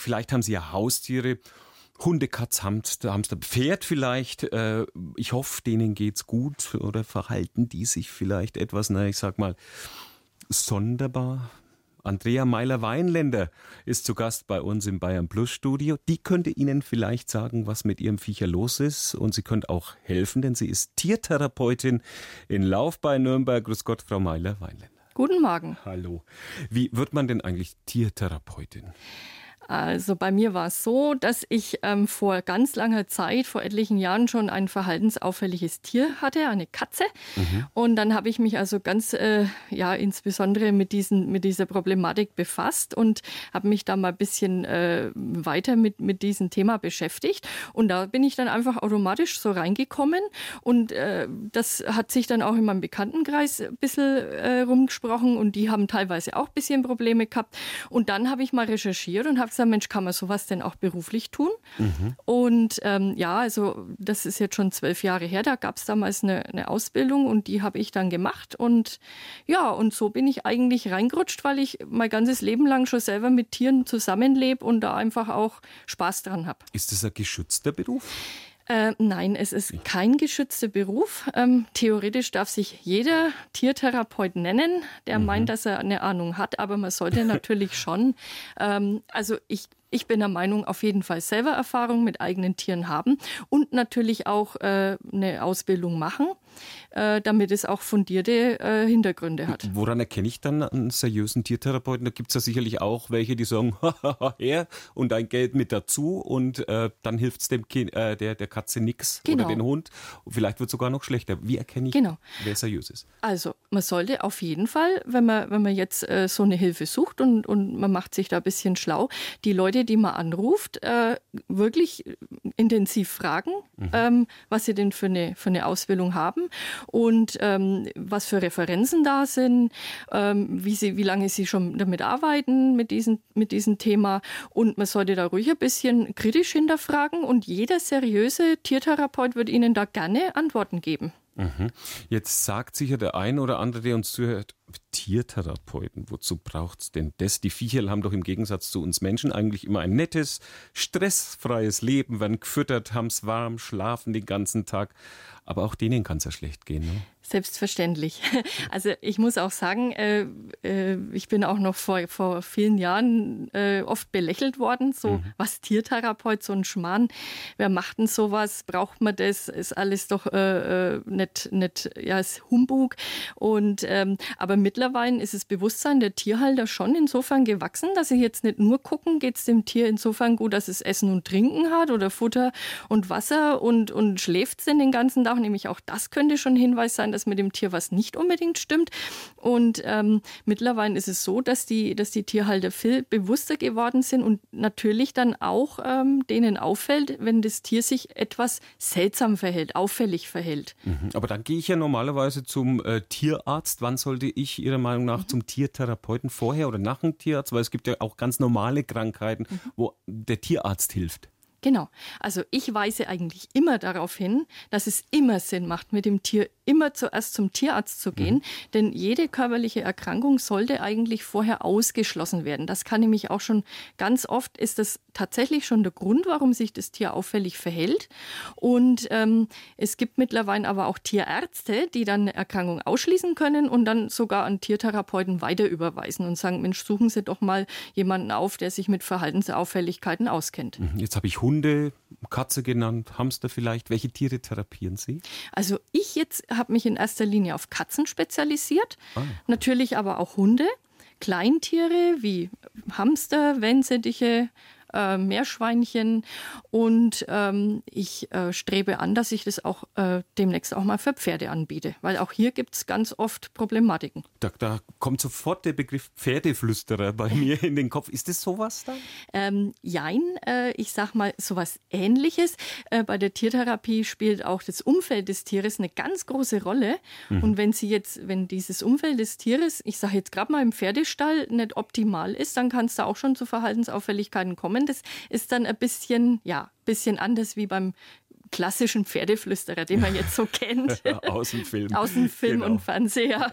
Vielleicht haben Sie ja Haustiere, Hunde, Katz, Hamster, Pferd vielleicht. Ich hoffe, denen geht's gut oder verhalten die sich vielleicht etwas, ich sag mal, sonderbar. Andrea Meiler-Weinländer ist zu Gast bei uns im Bayern Plus Studio. Die könnte Ihnen vielleicht sagen, was mit Ihrem Viecher los ist. Und sie könnte auch helfen, denn sie ist Tiertherapeutin in Lauf bei Nürnberg. Grüß Gott, Frau Meiler-Weinländer. Guten Morgen. Hallo. Wie wird man denn eigentlich Tiertherapeutin? Also bei mir war es so, dass ich vor ganz langer Zeit, vor etlichen Jahren schon ein verhaltensauffälliges Tier hatte, eine Katze. Und dann habe ich mich also ganz, insbesondere mit dieser Problematik befasst und habe mich da mal ein bisschen weiter mit diesem Thema beschäftigt. Und da bin ich dann einfach automatisch so reingekommen. Und das hat sich dann auch in meinem Bekanntenkreis ein bisschen rumgesprochen. Und die haben teilweise auch ein bisschen Probleme gehabt. Und dann habe ich mal recherchiert und habe gesagt, Mensch, kann man sowas denn auch beruflich tun? Und also das ist jetzt schon 12 Jahre her, da gab es damals eine Ausbildung und die habe ich dann gemacht und so bin ich eigentlich reingerutscht, weil ich mein ganzes Leben lang schon selber mit Tieren zusammenlebe und da einfach auch Spaß dran habe. Ist das ein geschützter Beruf? Nein, es ist kein geschützter Beruf. Theoretisch darf sich jeder Tiertherapeut nennen, der meint, dass er eine Ahnung hat, aber man sollte natürlich schon, ich bin der Meinung, auf jeden Fall selber Erfahrung mit eigenen Tieren haben und natürlich auch eine Ausbildung machen, damit es auch fundierte Hintergründe hat. Woran erkenne ich dann einen seriösen Tiertherapeuten? Da gibt es ja sicherlich auch welche, die sagen, her und ein Geld mit dazu und dann hilft es dem Kind, der Katze nix oder den Hund. Vielleicht wird es sogar noch schlechter. Wie erkenne ich, wer seriös ist? Also man sollte auf jeden Fall, wenn man jetzt so eine Hilfe sucht und man macht sich da ein bisschen schlau, die Leute, die man anruft, wirklich intensiv fragen, was sie denn für eine Ausbildung haben und was für Referenzen da sind, wie lange sie schon damit arbeiten, mit diesem Thema. Und man sollte da ruhig ein bisschen kritisch hinterfragen und jeder seriöse Tiertherapeut wird Ihnen da gerne Antworten geben. Jetzt sagt sicher der ein oder andere, der uns zuhört, Tiertherapeuten, wozu braucht's denn das? Die Viecherl haben doch im Gegensatz zu uns Menschen eigentlich immer ein nettes, stressfreies Leben, werden gefüttert, haben's warm, schlafen den ganzen Tag. Aber auch denen kann's ja schlecht gehen, ne? Selbstverständlich. Also ich muss auch sagen, ich bin auch noch vor vielen Jahren oft belächelt worden, so was Tiertherapeut, so ein Schmarrn. Wer macht denn sowas? Braucht man das? Ist alles doch nicht ist Humbug. Und aber mittlerweile ist das Bewusstsein der Tierhalter schon insofern gewachsen, dass sie jetzt nicht nur gucken, geht es dem Tier insofern gut, dass es Essen und Trinken hat oder Futter und Wasser und schläft es denn den ganzen Tag. Nämlich auch das könnte schon Hinweis sein, dass mit dem Tier was nicht unbedingt stimmt. Und mittlerweile ist es so, dass die Tierhalter viel bewusster geworden sind und natürlich dann auch denen auffällt, wenn das Tier sich etwas seltsam verhält, auffällig verhält. Aber dann gehe ich ja normalerweise zum Tierarzt. Wann sollte ich Ihrer Meinung nach zum Tiertherapeuten, vorher oder nach dem Tierarzt? Weil es gibt ja auch ganz normale Krankheiten, wo der Tierarzt hilft. Genau. Also ich weise eigentlich immer darauf hin, dass es immer Sinn macht, mit dem Tier immer zuerst zum Tierarzt zu gehen, denn jede körperliche Erkrankung sollte eigentlich vorher ausgeschlossen werden. Das kann nämlich auch schon ganz oft, ist das tatsächlich schon der Grund, warum sich das Tier auffällig verhält. Und es gibt mittlerweile aber auch Tierärzte, die dann eine Erkrankung ausschließen können und dann sogar an Tiertherapeuten weiter überweisen und sagen, Mensch, suchen Sie doch mal jemanden auf, der sich mit Verhaltensauffälligkeiten auskennt. Jetzt habe ich Hunde, Katze genannt, Hamster vielleicht. Welche Tiere therapieren Sie? Also ich jetzt habe mich in erster Linie auf Katzen spezialisiert, natürlich aber auch Hunde, Kleintiere wie Hamster, Wellensittich, Meerschweinchen und ich strebe an, dass ich das auch demnächst auch mal für Pferde anbiete, weil auch hier gibt es ganz oft Problematiken. Da kommt sofort der Begriff Pferdeflüsterer bei mir in den Kopf. Ist das sowas dann? Jein, ich sag mal sowas Ähnliches. Bei der Tiertherapie spielt auch das Umfeld des Tieres eine ganz große Rolle. Und wenn dieses Umfeld des Tieres, ich sage jetzt gerade mal im Pferdestall, nicht optimal ist, dann kann es da auch schon zu Verhaltensauffälligkeiten kommen. Das ist dann ein bisschen anders wie beim klassischen Pferdeflüsterer, den man jetzt so kennt. Aus dem Film. Aus dem Film Genau. und Fernseher.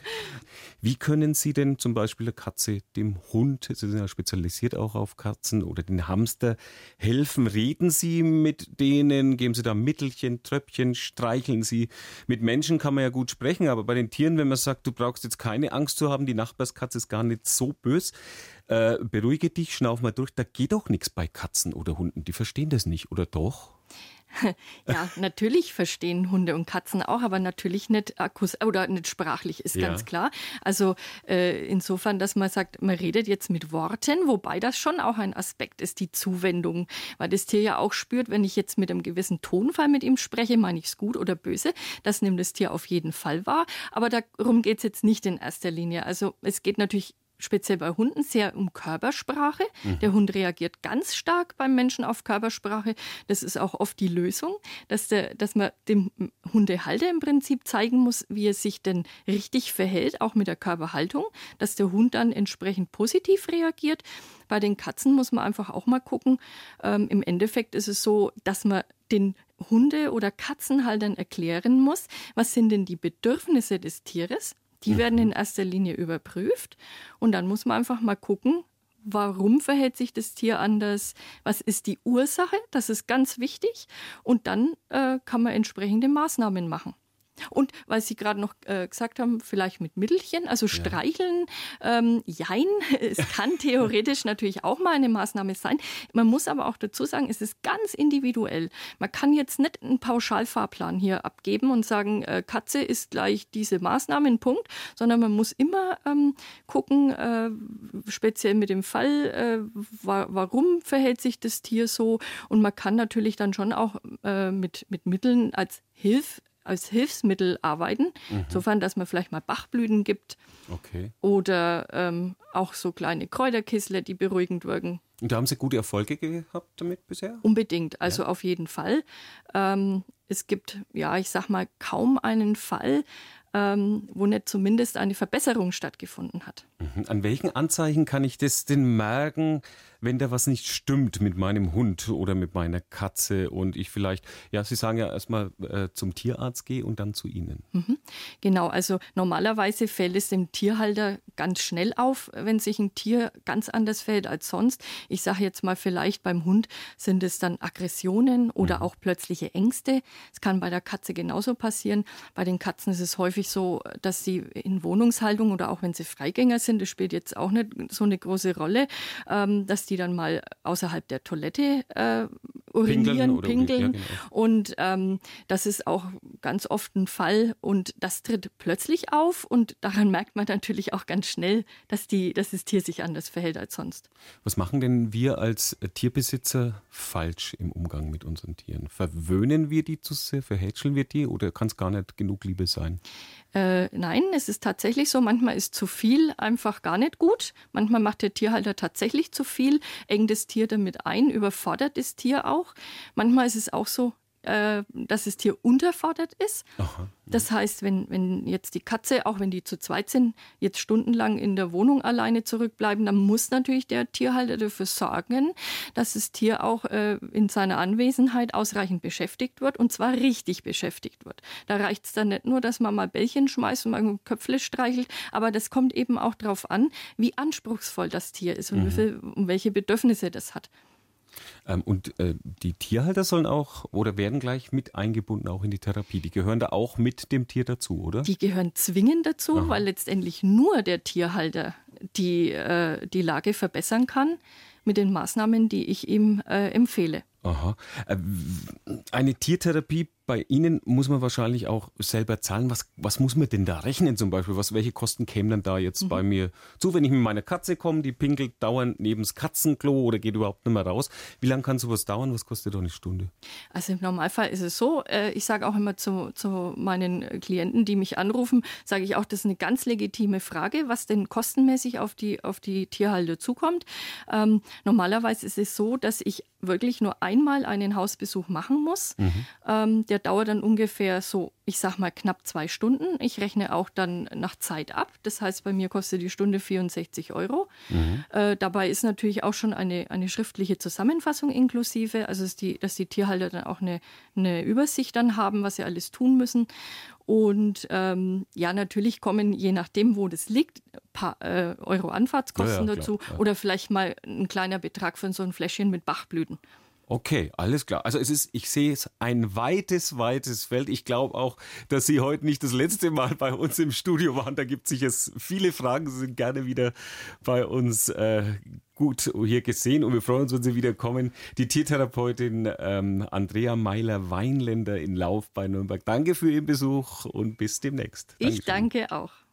Wie können Sie denn zum Beispiel der Katze, dem Hund, Sie sind ja spezialisiert auch auf Katzen, oder den Hamster helfen? Reden Sie mit denen? Geben Sie da Mittelchen, Tröpfchen? Streicheln Sie? Mit Menschen kann man ja gut sprechen, aber bei den Tieren, wenn man sagt, du brauchst jetzt keine Angst zu haben, die Nachbarskatze ist gar nicht so böse, beruhige dich, schnauf mal durch, da geht doch nichts bei Katzen oder Hunden. Die verstehen das nicht, oder doch? Ja, natürlich verstehen Hunde und Katzen auch, aber natürlich nicht oder nicht sprachlich, ist ganz klar. Also insofern, dass man sagt, man redet jetzt mit Worten, wobei das schon auch ein Aspekt ist, die Zuwendung, weil das Tier ja auch spürt, wenn ich jetzt mit einem gewissen Tonfall mit ihm spreche, meine ich es gut oder böse, das nimmt das Tier auf jeden Fall wahr, aber darum geht es jetzt nicht in erster Linie. Also es geht natürlich speziell bei Hunden sehr um Körpersprache. Der Hund reagiert ganz stark beim Menschen auf Körpersprache. Das ist auch oft die Lösung, dass man dem Hundehalter im Prinzip zeigen muss, wie er sich denn richtig verhält, auch mit der Körperhaltung, dass der Hund dann entsprechend positiv reagiert. Bei den Katzen muss man einfach auch mal gucken. Im Endeffekt ist es so, dass man den Hunde- oder Katzenhaltern erklären muss, was sind denn die Bedürfnisse des Tieres. Die werden in erster Linie überprüft und dann muss man einfach mal gucken, warum verhält sich das Tier anders, was ist die Ursache, das ist ganz wichtig und dann kann man entsprechende Maßnahmen machen. Und weil Sie gerade noch gesagt haben, vielleicht mit Mittelchen, also streicheln, jein, es kann theoretisch natürlich auch mal eine Maßnahme sein. Man muss aber auch dazu sagen, es ist ganz individuell. Man kann jetzt nicht einen Pauschalfahrplan hier abgeben und sagen, Katze ist gleich diese Maßnahme, ein Punkt, sondern man muss immer gucken, speziell mit dem Fall, warum verhält sich das Tier so. Und man kann natürlich dann schon auch mit Mitteln als Hilfsmittel arbeiten, insofern, dass man vielleicht mal Bachblüten gibt oder auch so kleine Kräuterkissler, die beruhigend wirken. Und da haben Sie gute Erfolge gehabt damit bisher? Unbedingt, also auf jeden Fall. Es gibt, ich sag mal, kaum einen Fall, wo nicht zumindest eine Verbesserung stattgefunden hat. An welchen Anzeichen kann ich das denn merken, wenn da was nicht stimmt mit meinem Hund oder mit meiner Katze und ich vielleicht, Sie sagen ja erstmal zum Tierarzt gehe und dann zu Ihnen. Genau, also normalerweise fällt es dem Tierhalter ganz schnell auf, wenn sich ein Tier ganz anders verhält als sonst. Ich sage jetzt mal, vielleicht beim Hund sind es dann Aggressionen oder auch plötzliche Ängste. Es kann bei der Katze genauso passieren. Bei den Katzen ist es häufig so, dass sie in Wohnungshaltung oder auch wenn sie Freigänger sind, das spielt jetzt auch nicht so eine große Rolle, dass die dann mal außerhalb der Toilette urinieren, pinkeln. Genau. Und das ist auch ganz oft ein Fall und das tritt plötzlich auf und daran merkt man natürlich auch ganz schnell, dass das Tier sich anders verhält als sonst. Was machen denn wir als Tierbesitzer falsch im Umgang mit unseren Tieren? Verwöhnen wir die zu sehr, verhätscheln wir die oder kann es gar nicht genug Liebe sein? Nein, es ist tatsächlich so, manchmal ist zu viel einfach gar nicht gut. Manchmal macht der Tierhalter tatsächlich zu viel, engt das Tier damit ein, überfordert das Tier auch. Manchmal ist es auch so, dass das Tier unterfordert ist. Aha. Das heißt, wenn jetzt die Katze, auch wenn die zu zweit sind, jetzt stundenlang in der Wohnung alleine zurückbleiben, dann muss natürlich der Tierhalter dafür sorgen, dass das Tier auch in seiner Anwesenheit ausreichend beschäftigt wird und zwar richtig beschäftigt wird. Da reicht es dann nicht nur, dass man mal Bällchen schmeißt und mal ein Köpfle streichelt, aber das kommt eben auch darauf an, wie anspruchsvoll das Tier ist und welche Bedürfnisse das hat. Und die Tierhalter sollen auch oder werden gleich mit eingebunden auch in die Therapie. Die gehören da auch mit dem Tier dazu, oder? Die gehören zwingend dazu, weil letztendlich nur der Tierhalter die Lage verbessern kann mit den Maßnahmen, die ich ihm empfehle. Aha. Eine Tiertherapie bei Ihnen muss man wahrscheinlich auch selber zahlen. Was muss man denn da rechnen zum Beispiel? Welche Kosten kämen dann da jetzt bei mir zu, wenn ich mit meiner Katze komme, die pinkelt dauernd neben das Katzenklo oder geht überhaupt nicht mehr raus? Wie lange kann sowas dauern? Was kostet da eine Stunde? Also im Normalfall ist es so, ich sage auch immer zu meinen Klienten, die mich anrufen, sage ich auch, das ist eine ganz legitime Frage, was denn kostenmäßig auf die Tierhalter zukommt. Normalerweise ist es so, dass ich wirklich nur einmal einen Hausbesuch machen muss. Der der dauert dann ungefähr so, ich sag mal, knapp 2 Stunden. Ich rechne auch dann nach Zeit ab. Das heißt, bei mir kostet die Stunde 64 €. Dabei ist natürlich auch schon eine schriftliche Zusammenfassung inklusive, also dass die Tierhalter dann auch eine Übersicht dann haben, was sie alles tun müssen. Und natürlich kommen, je nachdem, wo das liegt, ein paar Euro Anfahrtskosten dazu oder vielleicht mal ein kleiner Betrag für so ein Fläschchen mit Bachblüten. Okay, alles klar. Also ich sehe es ein weites Feld. Ich glaube auch, dass Sie heute nicht das letzte Mal bei uns im Studio waren. Da gibt es sicher viele Fragen. Sie sind gerne wieder bei uns gut hier gesehen und wir freuen uns, wenn Sie wieder kommen. Die Tiertherapeutin Andrea Meiler-Weinländer in Lauf bei Nürnberg. Danke für Ihren Besuch und bis demnächst. Ich danke auch.